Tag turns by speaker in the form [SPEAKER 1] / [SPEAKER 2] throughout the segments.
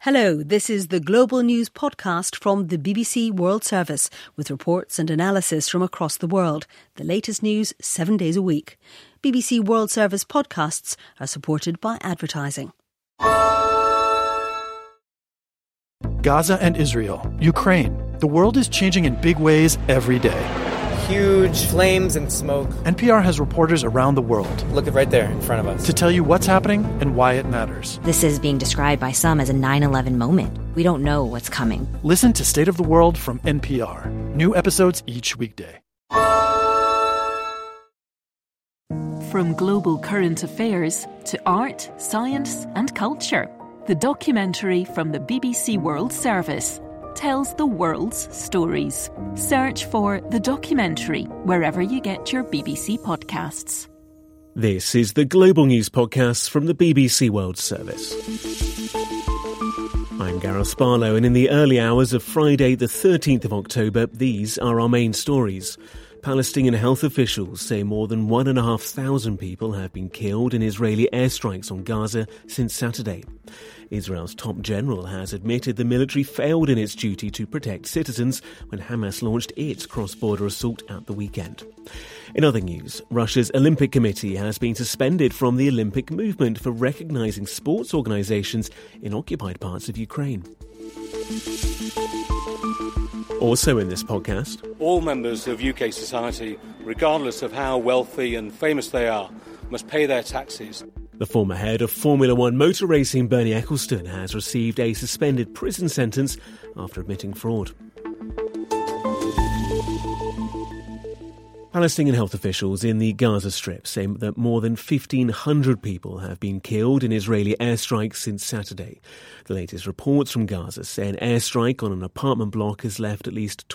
[SPEAKER 1] Hello, this is the Global News podcast from the BBC World Service with reports and analysis from across the world. The latest news 7 days a week. BBC World Service podcasts are supported by advertising.
[SPEAKER 2] Gaza and Israel, Ukraine. The world is changing in big ways every day.
[SPEAKER 3] Huge flames and smoke.
[SPEAKER 2] NPR has reporters around the world.
[SPEAKER 3] Look right there in front of us.
[SPEAKER 2] To tell you what's happening and why it matters.
[SPEAKER 4] This is being described by some as a 9/11 moment. We don't know what's coming.
[SPEAKER 2] Listen to State of the World from NPR. New episodes each weekday.
[SPEAKER 5] From global current affairs to art, science and culture, the documentary from the BBC World Service tells the world's stories. Search for The Documentary wherever you get your BBC podcasts.
[SPEAKER 6] This is the Global News Podcast from the BBC World Service. I'm Gareth Barlow, and in the early hours of Friday the 13th of October, these are our main stories. Palestinian health officials say more than 1,500 people have been killed in Israeli airstrikes on Gaza since Saturday. Israel's top general has admitted the military failed in its duty to protect citizens when Hamas launched its cross-border assault at the weekend. In other news, Russia's Olympic Committee has been suspended from the Olympic movement for recognising sports organisations in occupied parts of Ukraine. Also in this podcast,
[SPEAKER 7] all members of UK society, regardless of how wealthy and famous they are, must pay their taxes.
[SPEAKER 6] The former head of Formula One motor racing, Bernie Ecclestone, has received a suspended prison sentence after admitting fraud. Palestinian health officials in the Gaza Strip say that more than 1,500 people have been killed in Israeli airstrikes since Saturday. The latest reports from Gaza say an airstrike on an apartment block has left at least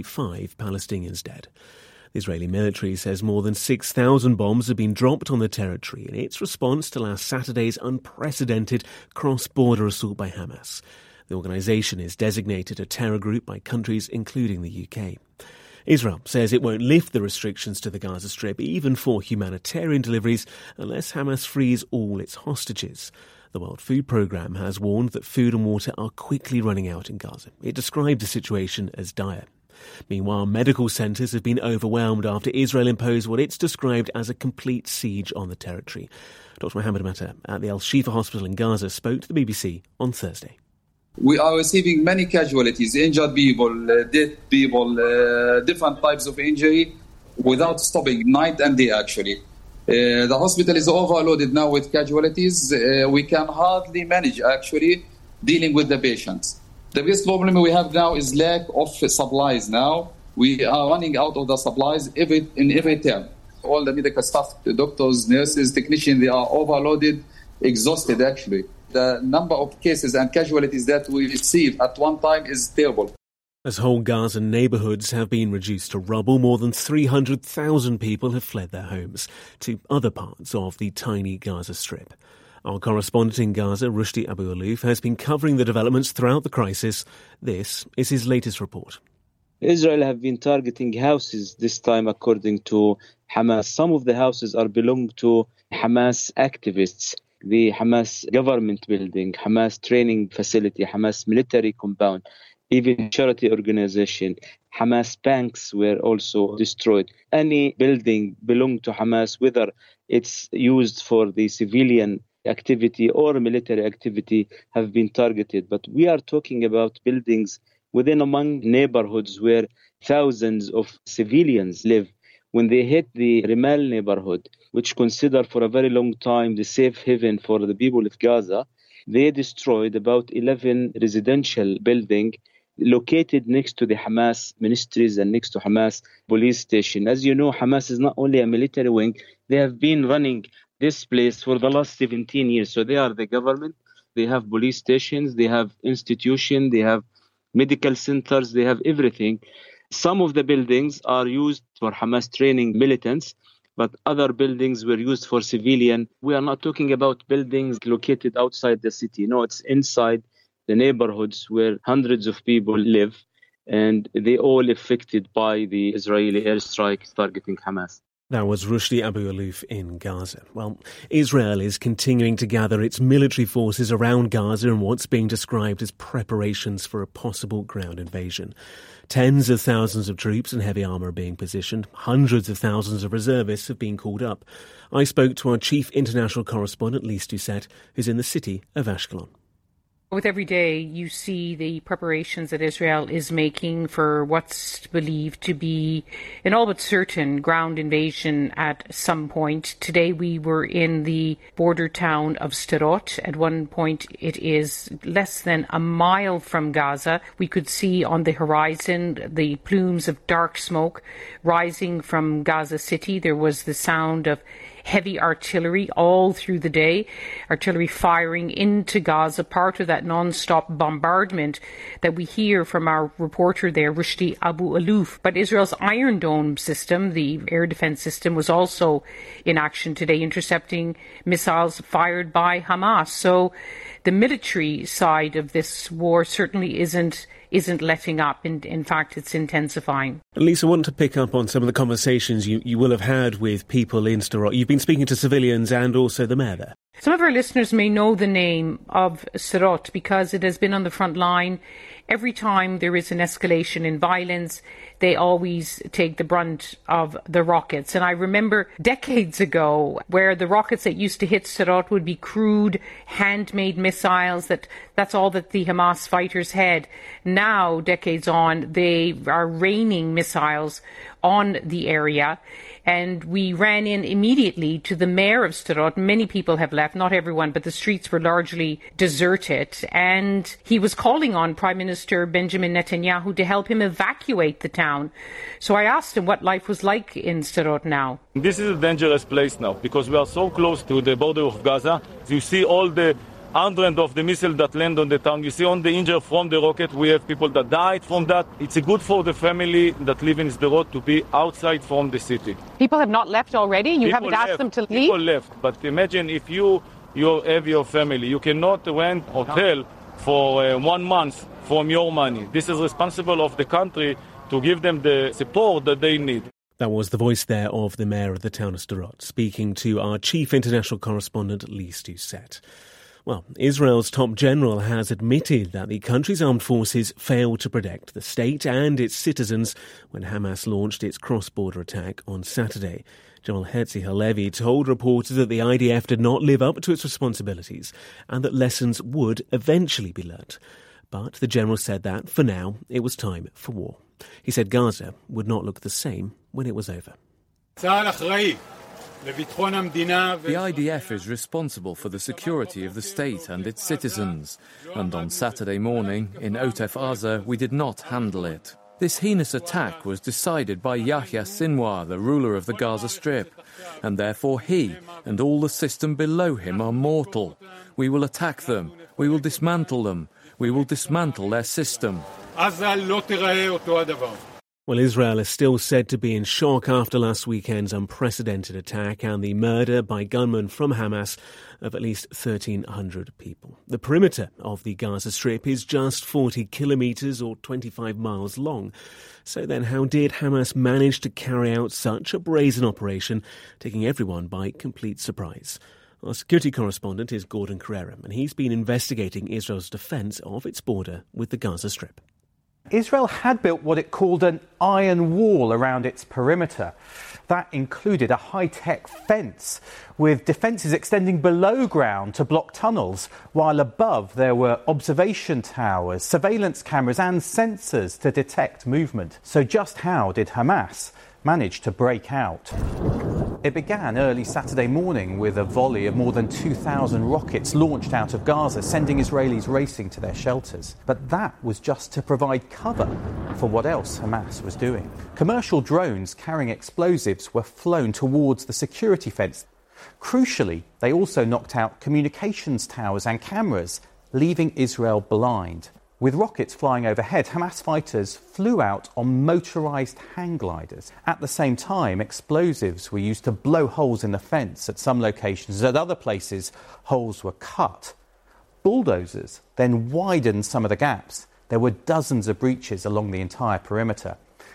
[SPEAKER 6] 25 Palestinians dead. The Israeli military says more than 6,000 bombs have been dropped on the territory in its response to last Saturday's unprecedented cross-border assault by Hamas. The organisation is designated a terror group by countries including the UK. Israel says it won't lift the restrictions to the Gaza Strip, even for humanitarian deliveries, unless Hamas frees all its hostages. The World Food Programme has warned that food and water are quickly running out in Gaza. It described the situation as dire. Meanwhile, medical centres have been overwhelmed after Israel imposed what it's described as a complete siege on the territory. Dr. Mohammed Matta at the Al-Shifa Hospital in Gaza spoke to the BBC on Thursday.
[SPEAKER 8] We are receiving many casualties, injured people, dead people, different types of injury without stopping, night and day actually. The hospital is overloaded now with casualties. We can hardly manage actually dealing with the patients. The biggest problem we have now is lack of supplies now. We are running out of the supplies in every term. All the medical staff, the doctors, nurses, technicians, they are overloaded, exhausted actually. The number of cases and casualties that we receive at one time is terrible.
[SPEAKER 6] As whole Gaza neighbourhoods have been reduced to rubble, more than 300,000 people have fled their homes to other parts of the tiny Gaza Strip. Our correspondent in Gaza, Rushdie Abu-Alouf, has been covering the developments throughout the crisis. This is his latest report.
[SPEAKER 9] Israel have been targeting houses this time according to Hamas. Some of the houses are belong to Hamas activists. The Hamas government building, Hamas training facility, Hamas military compound, even charity organization, Hamas banks were also destroyed. Any building belong to Hamas, whether it's used for the civilian activity or military activity, have been targeted. But we are talking about buildings within among neighborhoods where thousands of civilians live. When they hit the Rimal neighborhood, which considered for a very long time the safe haven for the people of Gaza, they destroyed about 11 residential buildings located next to the Hamas ministries and next to Hamas police station. As you know, Hamas is not only a military wing, they have been running this place for the last 17 years. So they are the government, they have police stations, they have institutions, they have medical centers, they have everything. Some of the buildings are used for Hamas training militants, but other buildings were used for civilian. We are not talking about buildings located outside the city. No, it's inside the neighborhoods where hundreds of people live, and they all affected by the Israeli airstrike targeting Hamas.
[SPEAKER 6] That was Rushdie Abu Alouf in Gaza. Well, Israel is continuing to gather its military forces around Gaza in what's being described as preparations for a possible ground invasion. Tens of thousands of troops and heavy armour are being positioned. Hundreds of thousands of reservists have been called up. I spoke to our chief international correspondent, Lise Doucet, who's in the city of Ashkelon.
[SPEAKER 10] With every day, you see the preparations that Israel is making for what's believed to be an all but certain ground invasion at some point. Today, we were in the border town of Sderot. At one point, it is less than a mile from Gaza. We could see on the horizon the plumes of dark smoke rising from Gaza City. There was the sound of heavy artillery all through the day, artillery firing into Gaza, part of that non-stop bombardment that we hear from our reporter there, Rushdie Abu Alouf. But Israel's Iron Dome system, the air defense system, was also in action today, intercepting missiles fired by Hamas. So the military side of this war certainly isn't letting up. In fact, it's intensifying.
[SPEAKER 6] Lisa, I want to pick up on some of the conversations you will have had with people in Sderot. You've been speaking to civilians and also the mayor there.
[SPEAKER 10] Some of our listeners may know the name of Sderot because it has been on the front line. Every time there is an escalation in violence, they always take the brunt of the rockets. And I remember decades ago where the rockets that used to hit Sderot would be crude, handmade missiles. That's all that the Hamas fighters had. Now, decades on, they are raining missiles on the area. And we ran in immediately to the mayor of Sderot. Many people have left, not everyone, but the streets were largely deserted. And he was calling on Prime Minister Benjamin Netanyahu to help him evacuate the town. So I asked him what life was like in Sderot now.
[SPEAKER 11] This is a dangerous place now because we are so close to the border of Gaza. You see all the hundreds of the missiles that land on the town. You see on the injured from the rocket, we have people that died from that. It's good for the family that live in Sderot to be outside from the city.
[SPEAKER 10] People have not left already? You haven't asked them to leave?
[SPEAKER 11] People left. But imagine if you have your family, you cannot rent hotel for 1 month from your money. This is responsible of the country to give them the support that they need.
[SPEAKER 6] That was the voice there of the mayor of the town of Sderot, speaking to our chief international correspondent, Lise Doucet. Well, Israel's top general has admitted that the country's armed forces failed to protect the state and its citizens when Hamas launched its cross-border attack on Saturday. General Herzi Halevi told reporters that the IDF did not live up to its responsibilities and that lessons would eventually be learnt. But the general said that, for now, it was time for war. He said Gaza would not look the same when it was over.
[SPEAKER 12] The IDF is responsible for the security of the state and its citizens, and on Saturday morning in Otef Aza we did not handle it. This heinous attack was decided by Yahya Sinwar, the ruler of the Gaza Strip, and therefore he and all the system below him are mortal. We will attack them, we will dismantle them, we will dismantle their system.
[SPEAKER 6] Well, Israel is still said to be in shock after last weekend's unprecedented attack and the murder by gunmen from Hamas of at least 1,300 people. The perimeter of the Gaza Strip is just 40 kilometres or 25 miles long. So then how did Hamas manage to carry out such a brazen operation, taking everyone by complete surprise? Our security correspondent is Gordon Carrera, and he's been investigating Israel's defence of its border with the Gaza Strip.
[SPEAKER 13] Israel had built what it called an iron wall around its perimeter. That included a high-tech fence with defences extending below ground to block tunnels, while above there were observation towers, surveillance cameras and sensors to detect movement. So just how did Hamas manage to break out? It began early Saturday morning with a volley of more than 2,000 rockets launched out of Gaza, sending Israelis racing to their shelters. But that was just to provide cover for what else Hamas was doing. Commercial drones carrying explosives were flown towards the security fence. Crucially, they also knocked out communications towers and cameras, leaving Israel blind. With rockets flying overhead, Hamas fighters flew out on motorised hang gliders. At the same time, explosives were used to blow holes in the fence at some locations. At other places, holes were cut. Bulldozers then widened some of the gaps. There were dozens of breaches along the entire perimeter.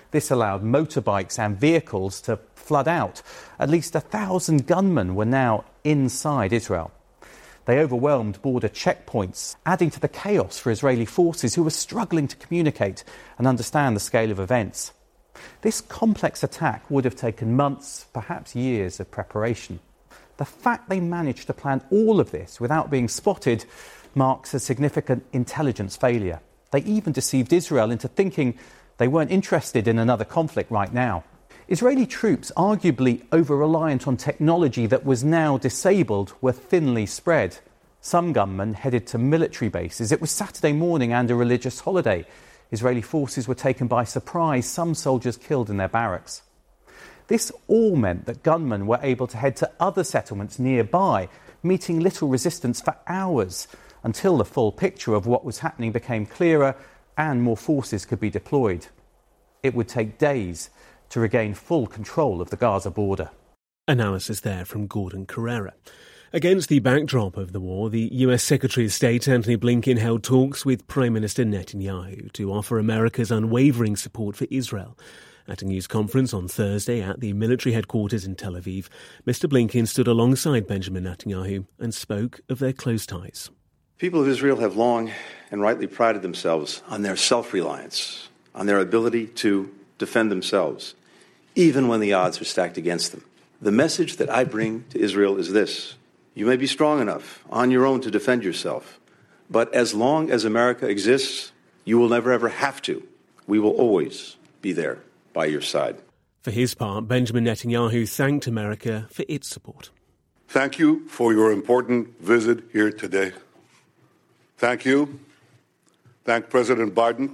[SPEAKER 13] This allowed motorbikes and vehicles to flood out. At least 1,000 gunmen were now inside Israel. They overwhelmed border checkpoints, adding to the chaos for Israeli forces who were struggling to communicate and understand the scale of events. This complex attack would have taken months, perhaps years of preparation. The fact they managed to plan all of this without being spotted marks a significant intelligence failure. They even deceived Israel into thinking they weren't interested in another conflict right now. Israeli troops, arguably over-reliant on technology that was now disabled, were thinly spread. Some gunmen headed to military bases. It was Saturday morning and a religious holiday. Israeli forces were taken by surprise, some soldiers killed in their barracks. This all meant that gunmen were able to head to other settlements nearby, meeting little resistance for hours, until the full picture of what was happening became clearer and more forces could be deployed. It would take days to regain full control of the Gaza border.
[SPEAKER 6] Analysis there from Gordon Carrera. Against the backdrop of the war, the US Secretary of State Antony Blinken held talks with Prime Minister Netanyahu to offer America's unwavering support for Israel. At a news conference on Thursday at the military headquarters in Tel Aviv, Mr. Blinken stood alongside Benjamin Netanyahu and spoke of their close ties.
[SPEAKER 14] People of Israel have long and rightly prided themselves on their self-reliance, on their ability to defend themselves, even when the odds are stacked against them. The message that I bring to Israel is this: you may be strong enough on your own to defend yourself, but as long as America exists, you will never ever have to. We will always be there by your side.
[SPEAKER 6] For his part, Benjamin Netanyahu thanked America for its support.
[SPEAKER 15] Thank you for your important visit here today. Thank you. Thank President Biden.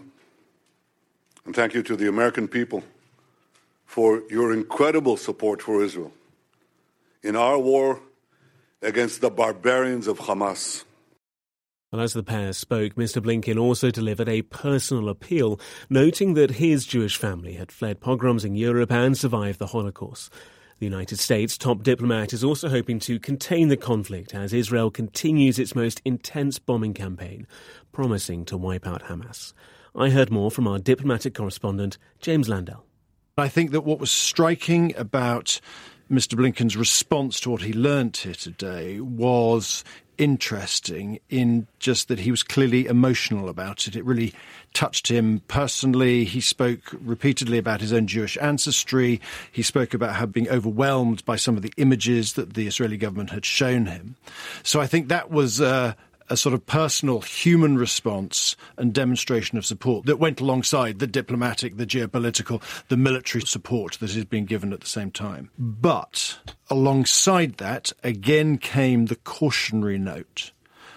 [SPEAKER 15] And thank you to the American people for your incredible support for Israel in our war against the barbarians of Hamas.
[SPEAKER 6] Well, as the pair spoke, Mr. Blinken also delivered a personal appeal, noting that his Jewish family had fled pogroms in Europe and survived the Holocaust. The United States' top diplomat is also hoping to contain the conflict as Israel continues its most intense bombing campaign, promising to wipe out Hamas. I heard more from our diplomatic correspondent, James Landell.
[SPEAKER 16] I think that what was striking about Mr. Blinken's response to what he learnt here today was interesting in just that he was clearly emotional about it. It really touched him personally. He spoke repeatedly about his own Jewish ancestry. He spoke about how being overwhelmed by some of the images that the Israeli government had shown him. So I think that was a sort of personal human response and demonstration of support that went alongside the diplomatic, the geopolitical, the military support that is being given at the same time. But alongside that, again came the cautionary note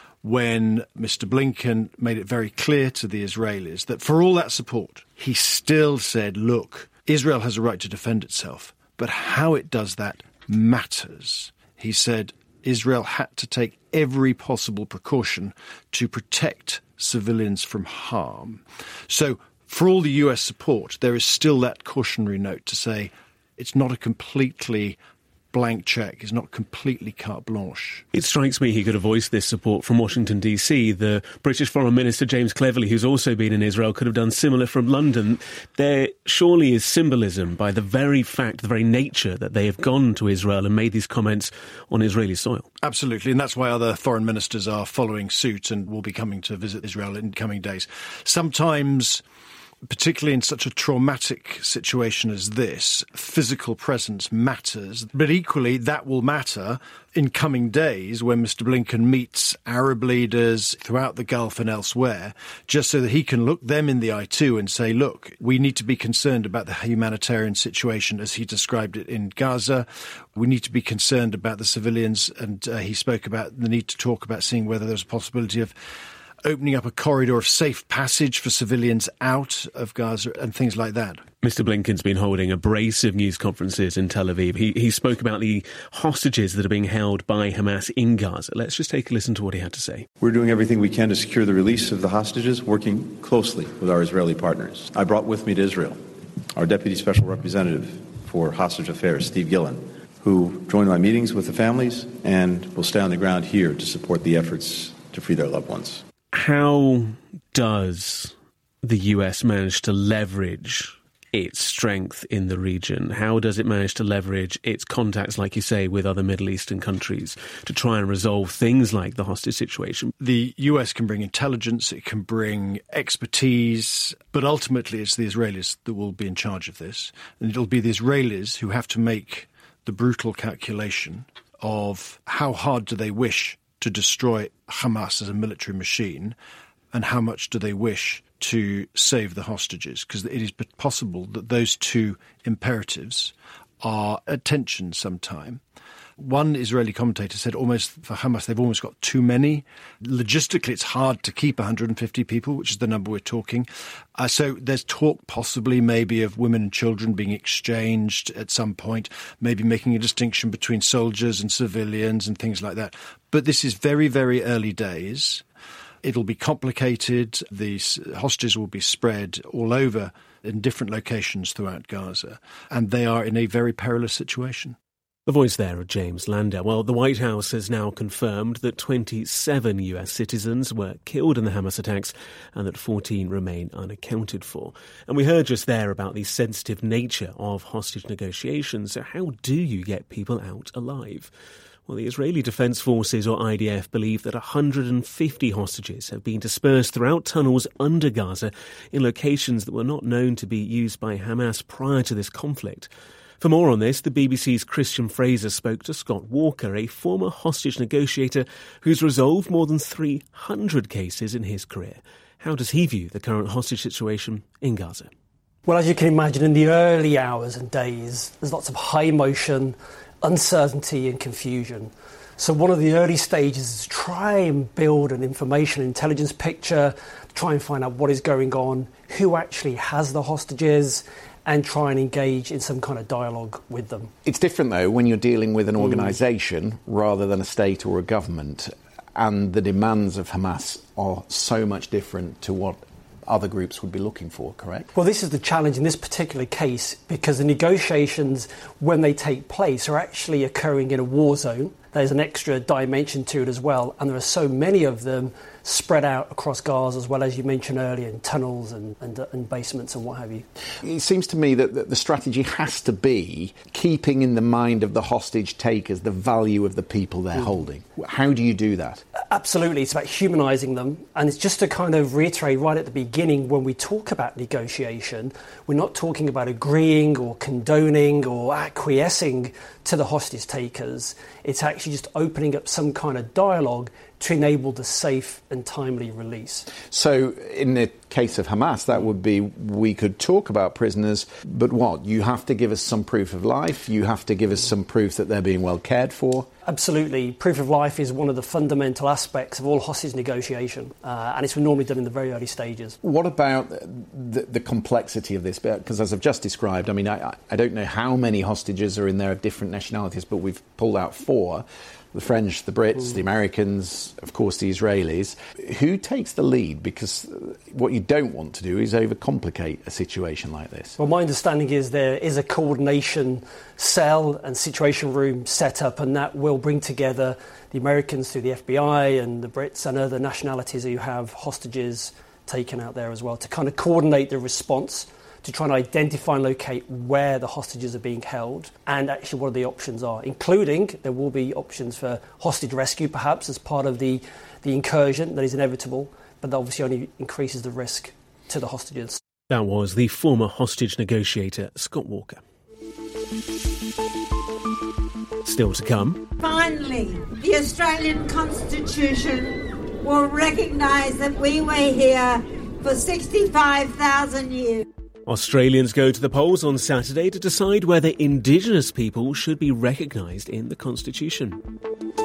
[SPEAKER 16] when Mr. Blinken made it very clear to the Israelis that for all that support, he still said, look, Israel has a right to defend itself, but how it does that matters. He said, Israel had to take every possible precaution to protect civilians from harm. So for all the US support, there is still that cautionary note to say it's not a completely blank cheque, it's not completely carte blanche.
[SPEAKER 6] It strikes me he could have voiced this support from Washington, D.C. The British Foreign Minister James Cleverly, who's also been in Israel, could have done similar from London. There surely is symbolism by the very fact, the very nature that they have gone to Israel and made these comments on Israeli soil.
[SPEAKER 16] Absolutely, and that's why other foreign ministers are following suit and will be coming to visit Israel in coming days. Sometimes, particularly in such a traumatic situation as this, physical presence matters. But equally, that will matter in coming days when Mr. Blinken meets Arab leaders throughout the Gulf and elsewhere, just so that he can look them in the eye too and say, look, we need to be concerned about the humanitarian situation as he described it in Gaza. We need to be concerned about the civilians. And he spoke about the need to talk about seeing whether there's a possibility of opening up a corridor of safe passage for civilians out of Gaza and things like that.
[SPEAKER 6] Mr. Blinken's been holding a brace of news conferences in Tel Aviv. He spoke about the hostages that are being held by Hamas in Gaza. Let's just take a listen to what he had to say.
[SPEAKER 17] We're doing everything we can to secure the release of the hostages, working closely with our Israeli partners. I brought with me to Israel our Deputy Special Representative for Hostage Affairs, Steve Gillen, who joined my meetings with the families and will stay on the ground here to support the efforts to free their loved ones.
[SPEAKER 6] How does the US manage to leverage its strength in the region? How does it manage to leverage its contacts, like you say, with other Middle Eastern countries to try and resolve things like the hostage situation?
[SPEAKER 16] The US can bring intelligence, it can bring expertise, but ultimately it's the Israelis that will be in charge of this. And it'll be the Israelis who have to make the brutal calculation of how hard do they wish to destroy Hamas as a military machine, and how much do they wish to save the hostages? Because it is possible that those two imperatives are at tension sometime. One Israeli commentator said almost for Hamas, they've almost got too many. Logistically, it's hard to keep 150 people, which is the number we're talking. So there's talk possibly maybe of women and children being exchanged at some point, maybe making a distinction between soldiers and civilians and things like that. But this is very, very early days. It'll be complicated. These hostages will be spread all over in different locations throughout Gaza, and they are in a very perilous situation.
[SPEAKER 6] The voice there of James Landau. Well, the White House has now confirmed that 27 US citizens were killed in the Hamas attacks and that 14 remain unaccounted for. And we heard just there about the sensitive nature of hostage negotiations. So how do you get people out alive? Well, the Israeli Defense Forces, or IDF, believe that 150 hostages have been dispersed throughout tunnels under Gaza in locations that were not known to be used by Hamas prior to this conflict. For more on this, the BBC's Christian Fraser spoke to Scott Walker, a former hostage negotiator who's resolved more than 300 cases in his career. How does he view the current hostage situation in Gaza?
[SPEAKER 18] Well, as you can imagine, in the early hours and days, there's lots of high emotion, uncertainty and confusion. So one of the early stages is to try and build an information intelligence picture, try and find out what is going on, who actually has the hostages, and try and engage in some kind of dialogue with them.
[SPEAKER 19] It's different, though, when you're dealing with an organisation rather than a state or a government, and the demands of Hamas are so much different to what other groups would be looking for, correct?
[SPEAKER 18] Well, this is the challenge in this particular case, because the negotiations, when they take place, are actually occurring in a war zone. There's an extra dimension to it as well, and there are so many of them spread out across Gaza, as well as you mentioned earlier, in tunnels and basements and what have you.
[SPEAKER 19] It seems to me that the strategy has to be keeping in the mind of the hostage takers the value of the people they're holding. How do you do that?
[SPEAKER 18] Absolutely, it's about humanising them, and it's just to kind of reiterate right at the beginning, when we talk about negotiation, we're not talking about agreeing or condoning or acquiescing to the hostage takers. It's actually just opening up some kind of dialogue to enable the safe and timely release.
[SPEAKER 19] So in the case of Hamas, that would be, we could talk about prisoners, but what? You have to give us some proof of life? You have to give us some proof that they're being well cared for?
[SPEAKER 18] Absolutely. Proof of life is one of the fundamental aspects of all hostage negotiation, and it's normally done in the very early stages.
[SPEAKER 19] What about the complexity of this? Because as I've just described, I mean, I don't know how many hostages are in there of different nationalities, but we've pulled out 4. The French, the Brits, the Americans, of course the Israelis. Who takes the lead? Because what you don't want to do is overcomplicate a situation like this.
[SPEAKER 18] Well, my understanding is there is a coordination cell and situation room set up, and that will bring together the Americans through the FBI and the Brits and other nationalities who have hostages taken out there as well, to kind of coordinate the response, to try and identify and locate where the hostages are being held and actually what the options are, including there will be options for hostage rescue perhaps as part of the incursion that is inevitable, but that obviously only increases the risk to the hostages.
[SPEAKER 6] That was the former hostage negotiator, Scott Walker. Still to come.
[SPEAKER 20] Finally, the Australian Constitution will recognise that we were here for 65,000 years.
[SPEAKER 6] Australians go to the polls on Saturday to decide whether Indigenous people should be recognised in the Constitution.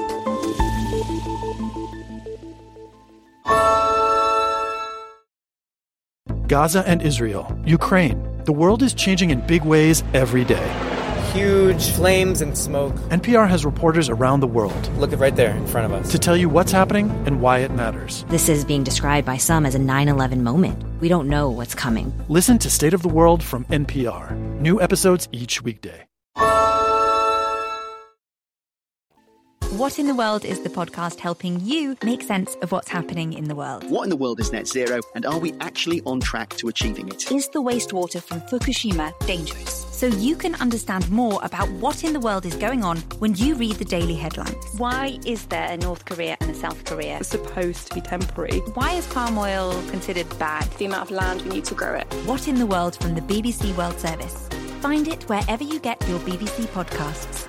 [SPEAKER 2] Gaza and Israel, Ukraine. The world is changing in big ways every day.
[SPEAKER 3] Huge flames and smoke.
[SPEAKER 2] NPR has reporters around the world.
[SPEAKER 3] Look at right there in front of us.
[SPEAKER 2] To tell you what's happening and why it matters.
[SPEAKER 4] This is being described by some as a 9/11 moment. We don't know what's coming.
[SPEAKER 2] Listen to State of the World from NPR. New episodes each weekday.
[SPEAKER 21] What in the World is the podcast helping you make sense of what's happening in the world.
[SPEAKER 22] What in the world is net zero, and are we actually on track to achieving it?
[SPEAKER 21] Is the wastewater from Fukushima dangerous? So you can understand more about what in the world is going on when you read the daily headlines. Why is there a North Korea and a South Korea?
[SPEAKER 23] It's supposed to be temporary.
[SPEAKER 21] Why is palm oil considered bad?
[SPEAKER 23] The amount of land we need to grow it.
[SPEAKER 21] What in the World from the BBC World Service. Find it wherever you get your BBC podcasts.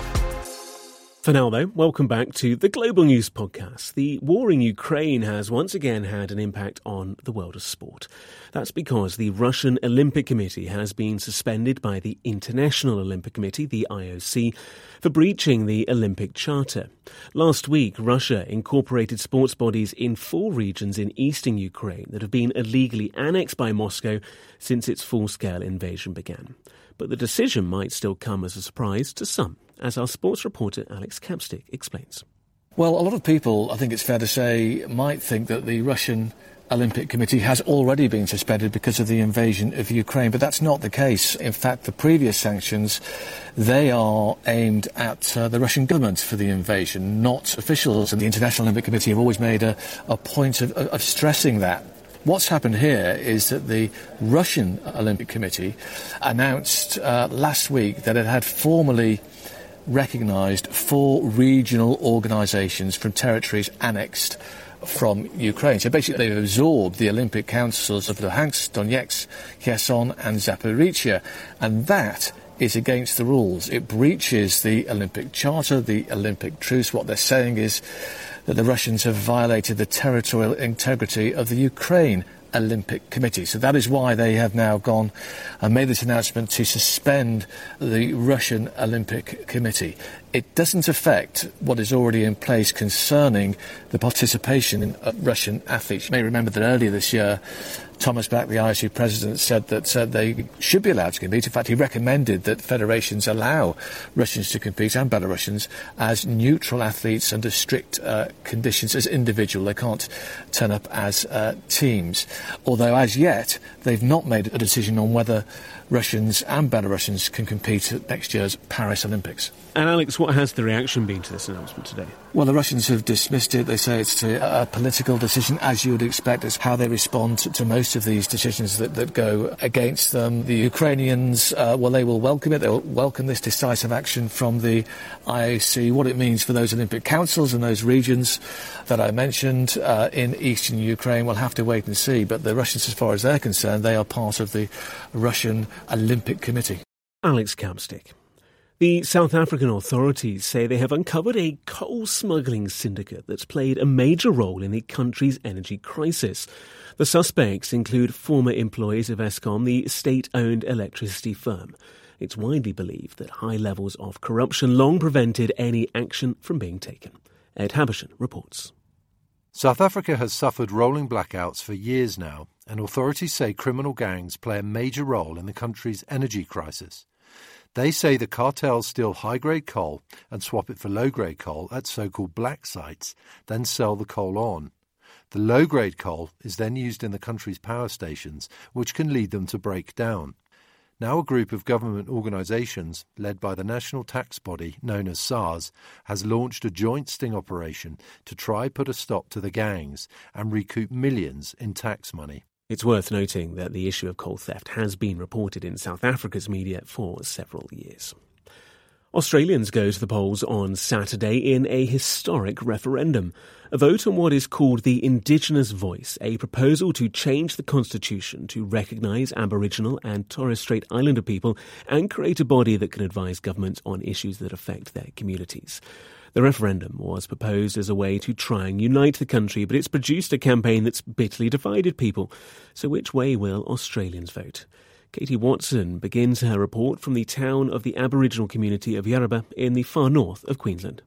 [SPEAKER 6] For now, though, welcome back to the Global News Podcast. The war in Ukraine has once again had an impact on the world of sport. That's because the Russian Olympic Committee has been suspended by the International Olympic Committee, the IOC, for breaching the Olympic Charter. Last week, Russia incorporated sports bodies in 4 regions in eastern Ukraine that have been illegally annexed by Moscow since its full-scale invasion began. But the decision might still come as a surprise to some, as our sports reporter Alex Capstick explains.
[SPEAKER 24] Well, a lot of people, I think it's fair to say, might think that the Russian Olympic Committee has already been suspended because of the invasion of Ukraine, but that's not the case. In fact, the previous sanctions, they are aimed at the Russian government for the invasion, not officials. And the International Olympic Committee have always made a point of stressing that. What's happened here is that the Russian Olympic Committee announced last week that it had formally recognised 4 regional organisations from territories annexed from Ukraine. So basically they've absorbed the Olympic councils of Luhansk, Donetsk, Kherson and Zaporizhia, and that is against the rules. It breaches the Olympic Charter, the Olympic truce. What they're saying is that the Russians have violated the territorial integrity of the Ukraine Olympic Committee. So that is why they have now gone and made this announcement to suspend the Russian Olympic Committee. It doesn't affect what is already in place concerning the participation of Russian athletes. You may remember that earlier this year, Thomas Bach, the IOC president, said that they should be allowed to compete. In fact, he recommended that federations allow Russians to compete and Belarusians as neutral athletes under strict conditions as individuals. They can't turn up as teams. Although, as yet, they've not made a decision on whether Russians and Belarusians can compete at next year's Paris Olympics.
[SPEAKER 6] And Alex, what has the reaction been to this announcement today?
[SPEAKER 24] Well, the Russians have dismissed it. They say it's a political decision, as you would expect. It's how they respond to most of these decisions that go against them. The Ukrainians, well, they will welcome it. They'll welcome this decisive action from the IOC. What it means for those Olympic councils and those regions that I mentioned in eastern Ukraine, we'll have to wait and see. But the Russians, as far as they're concerned, they are part of the Russian Olympic Committee.
[SPEAKER 6] Alex Capstick. The South African authorities say they have uncovered a coal smuggling syndicate that's played a major role in the country's energy crisis. The suspects include former employees of Eskom, the state-owned electricity firm. It's widely believed that high levels of corruption long prevented any action from being taken. Ed Habersham reports.
[SPEAKER 25] South Africa has suffered rolling blackouts for years now, and authorities say criminal gangs play a major role in the country's energy crisis. They say the cartels steal high-grade coal and swap it for low-grade coal at so-called black sites, then sell the coal on. The low-grade coal is then used in the country's power stations, which can lead them to break down. Now a group of government organisations, led by the national tax body known as SARS, has launched a joint sting operation to try put a stop to the gangs and recoup millions in tax money.
[SPEAKER 6] It's worth noting that the issue of coal theft has been reported in South Africa's media for several years. Australians go to the polls on Saturday in a historic referendum, a vote on what is called the Indigenous Voice, a proposal to change the constitution to recognise Aboriginal and Torres Strait Islander people and create a body that can advise governments on issues that affect their communities. The referendum was proposed as a way to try and unite the country, but it's produced a campaign that's bitterly divided people. So which way will Australians vote? Katie Watson begins her report from the town of the Aboriginal community of Yarrabah in the far north of Queensland.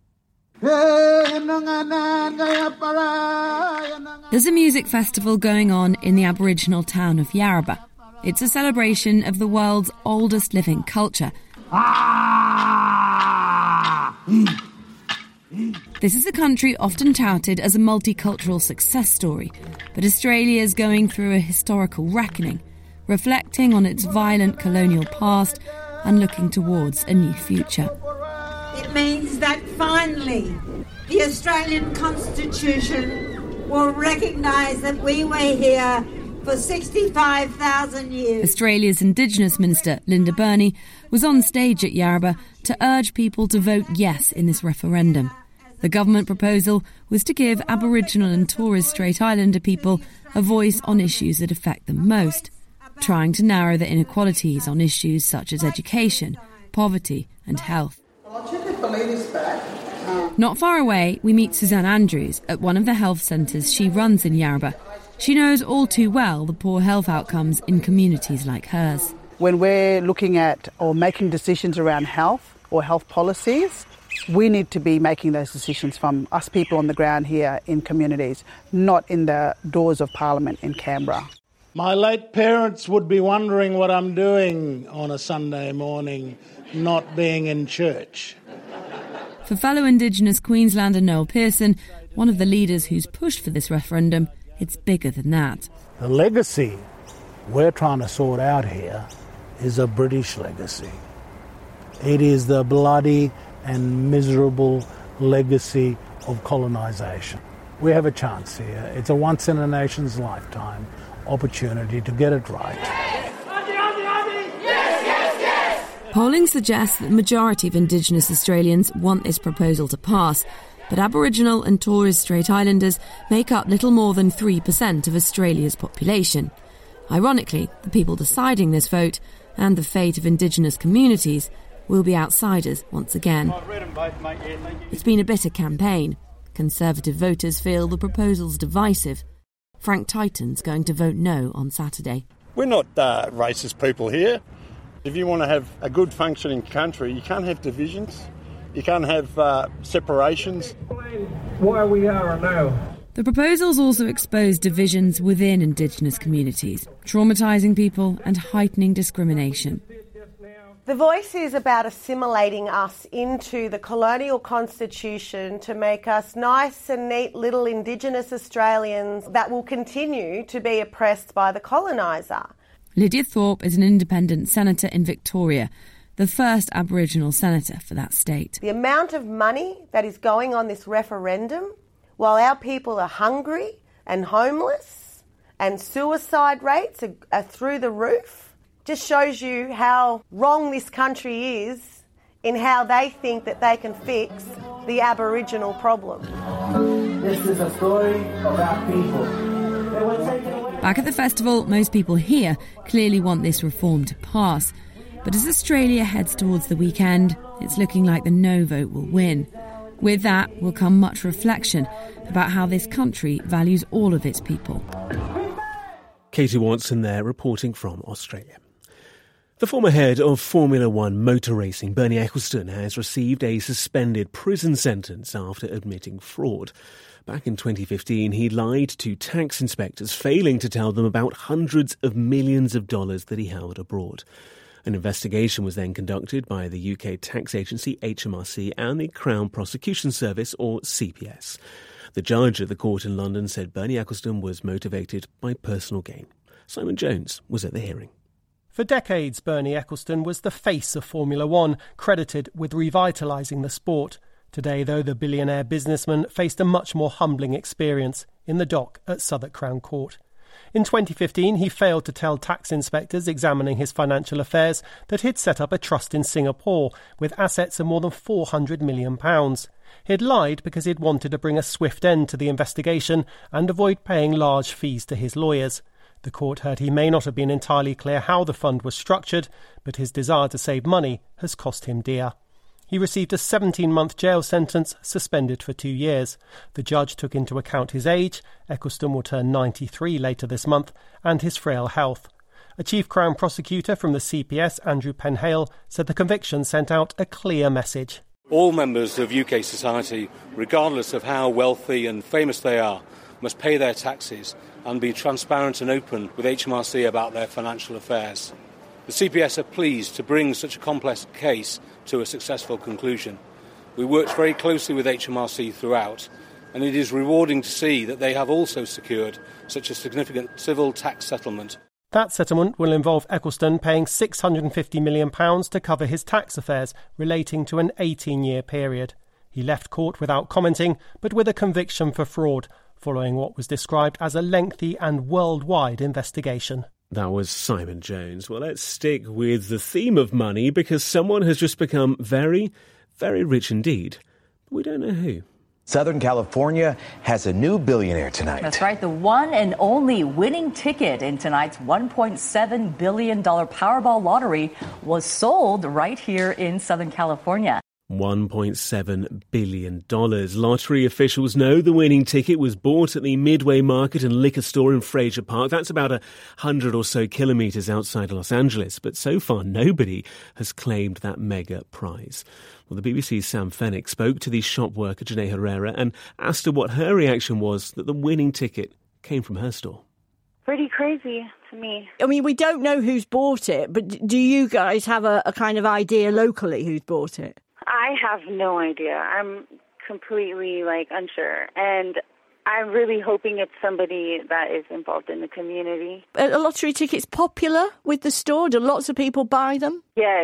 [SPEAKER 26] There's a music festival going on in the Aboriginal town of Yarrabah. It's a celebration of the world's oldest living culture. This is a country often touted as a multicultural success story, but Australia is going through a historical reckoning, reflecting on its violent colonial past and looking towards a new future.
[SPEAKER 20] The It means that finally the Australian Constitution will recognise that we were here for 65,000 years.
[SPEAKER 26] Australia's Indigenous Minister, Linda Burney, was on stage at Yarrabah to urge people to vote yes in this referendum. The government proposal was to give Aboriginal and Torres Strait Islander people a voice on issues that affect them most, trying to narrow the inequalities on issues such as education, poverty and health. Not far away, we meet Suzanne Andrews at one of the health centres she runs in Yarrabah. She knows all too well the poor health outcomes in communities like hers.
[SPEAKER 1] When we're looking at or making decisions around health or health policies, we need to be making those decisions from us people on the ground here in communities, not in the doors of Parliament in Canberra.
[SPEAKER 5] My late parents would be wondering what I'm doing on a Sunday morning, not being in church.
[SPEAKER 26] For fellow Indigenous Queenslander Noel Pearson, one of the leaders who's pushed for this referendum, it's bigger than that.
[SPEAKER 5] The legacy we're trying to sort out here is a British legacy. It is the bloody and miserable legacy of colonisation. We have a chance here. It's a once-in-a-nation's lifetime opportunity to get it right.
[SPEAKER 26] Polling suggests that the majority of Indigenous Australians want this proposal to pass, but Aboriginal and Torres Strait Islanders make up little more than 3% of Australia's population. Ironically, the people deciding this vote and the fate of Indigenous communities will be outsiders once again. It's been a bitter campaign. Conservative voters feel the proposal's divisive. Frank Titan's going to vote no on Saturday.
[SPEAKER 7] We're not racist people here. If you want to have a good functioning country, you can't have divisions. You can't have separations.
[SPEAKER 5] Why we are now.
[SPEAKER 26] The proposals also expose divisions within Indigenous communities, traumatising people and heightening discrimination.
[SPEAKER 8] The Voice is about assimilating us into the colonial constitution to make us nice and neat little Indigenous Australians that will continue to be oppressed by the coloniser.
[SPEAKER 26] Lydia Thorpe is an independent senator in Victoria, the first Aboriginal senator for that state.
[SPEAKER 8] The amount of money that is going on this referendum, while our people are hungry and homeless and suicide rates are through the roof, just shows you how wrong this country is in how they think that they can fix the Aboriginal problem.
[SPEAKER 5] This is a story of our people.
[SPEAKER 26] Back at the festival, most people here clearly want this reform to pass. But as Australia heads towards the weekend, it's looking like the no vote will win. With that will come much reflection about how this country values all of its people.
[SPEAKER 6] Katie Watson there reporting from Australia. The former head of Formula One motor racing, Bernie Ecclestone, has received a suspended prison sentence after admitting fraud. Back in 2015, he lied to tax inspectors, failing to tell them about hundreds of millions of dollars that he held abroad. An investigation was then conducted by the UK tax agency HMRC and the Crown Prosecution Service, or CPS. The judge at the court in London said Bernie Ecclestone was motivated by personal gain. Simon Jones was at the hearing.
[SPEAKER 9] For decades, Bernie Ecclestone was the face of Formula One, credited with revitalising the sport. Today, though, the billionaire businessman faced a much more humbling experience in the dock at Southwark Crown Court. In 2015, he failed to tell tax inspectors examining his financial affairs that he'd set up a trust in Singapore with assets of more than £400 million. He'd lied because he'd wanted to bring a swift end to the investigation and avoid paying large fees to his lawyers. The court heard he may not have been entirely clear how the fund was structured, but his desire to save money has cost him dear. He received a 17-month jail sentence, suspended for 2 years. The judge took into account his age, Ecclestone will turn 93 later this month, and his frail health. A chief Crown prosecutor from the CPS, Andrew Penhale, said the conviction sent out a clear message.
[SPEAKER 10] All members of UK society, regardless of how wealthy and famous they are, must pay their taxes and be transparent and open with HMRC about their financial affairs. The CPS are pleased to bring such a complex case to a successful conclusion. We worked very closely with HMRC throughout, and it is rewarding to see that they have also secured such a significant civil tax settlement.
[SPEAKER 9] That settlement will involve Ecclestone paying £650 million to cover his tax affairs relating to an 18-year period. He left court without commenting, but with a conviction for fraud, following what was described as a lengthy and worldwide investigation.
[SPEAKER 6] That was Simon Jones. Well, let's stick with the theme of money because someone has just become very, very rich indeed. But we don't know who.
[SPEAKER 11] Southern California has a new billionaire tonight.
[SPEAKER 12] That's right. The one and only winning ticket in tonight's $1.7 billion Powerball lottery was sold right here in Southern California.
[SPEAKER 6] $1.7 billion. Lottery officials know the winning ticket was bought at the Midway Market and Liquor Store in Fraser Park. That's about 100 or so kilometres outside Los Angeles. But so far, nobody has claimed that mega prize. Well, the BBC's Sam Fennick spoke to the shop worker, Janae Herrera, and asked her what her reaction was that the winning ticket came from her store.
[SPEAKER 13] Pretty crazy to me.
[SPEAKER 14] I mean, we don't know who's bought it, but do you guys have a kind of idea locally who's bought it?
[SPEAKER 13] I have no idea. I'm completely, unsure. And I'm really hoping it's somebody that is involved in the community.
[SPEAKER 14] Are lottery tickets popular with the store? Do lots of people buy them?
[SPEAKER 13] Yes,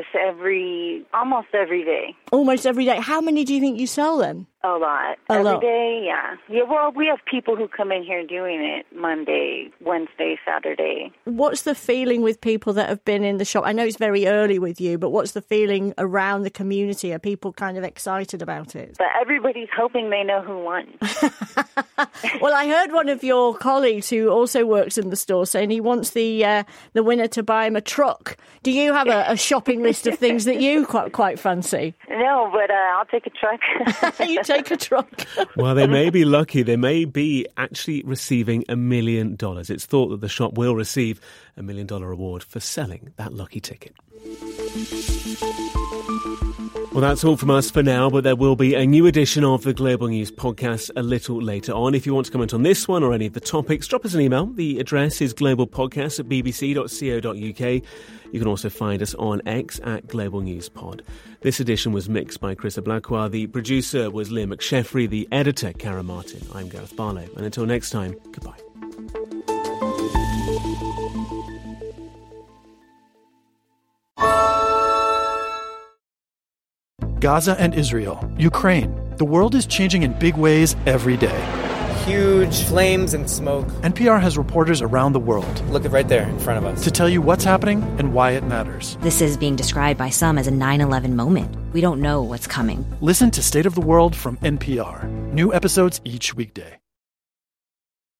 [SPEAKER 13] almost every day.
[SPEAKER 14] Almost every day. How many do you think you sell then?
[SPEAKER 13] A lot. Every day, yeah. Yeah, well, we have people who come in here doing it Monday, Wednesday, Saturday.
[SPEAKER 14] What's the feeling with people that have been in the shop? I know it's very early with you, but what's the feeling around the community? Are people kind of excited about it?
[SPEAKER 13] But everybody's hoping they know who won.
[SPEAKER 14] Well, I heard one of your colleagues who also works in the store saying he wants the winner to buy him a truck. Do you have a shopping list of things that you quite fancy?
[SPEAKER 13] No, but I'll take a truck.
[SPEAKER 14] You take a truck.
[SPEAKER 6] Well, they may be lucky. They may be actually receiving $1 million. It's thought that the shop will receive $1 million award for selling that lucky ticket. Well, that's all from us for now, but there will be a new edition of the Global News podcast a little later on. If you want to comment on this one or any of the topics, drop us an email. The address is globalpodcast@bbc.co.uk. You can also find us on X @GlobalNewsPod. This edition was mixed by Chris Ablakwa. The producer was Liam McSheffrey. The editor, Karen Martin. I'm Gareth Barlow. And until next time, goodbye.
[SPEAKER 2] Gaza and Israel, Ukraine. The world is changing in big ways every day.
[SPEAKER 3] Huge flames and smoke.
[SPEAKER 2] NPR has reporters around the world.
[SPEAKER 3] Look at right there in front of us.
[SPEAKER 2] To tell you what's happening and why it matters.
[SPEAKER 4] This is being described by some as a 9/11 moment. We don't know what's coming.
[SPEAKER 2] Listen to State of the World from NPR. New episodes each weekday.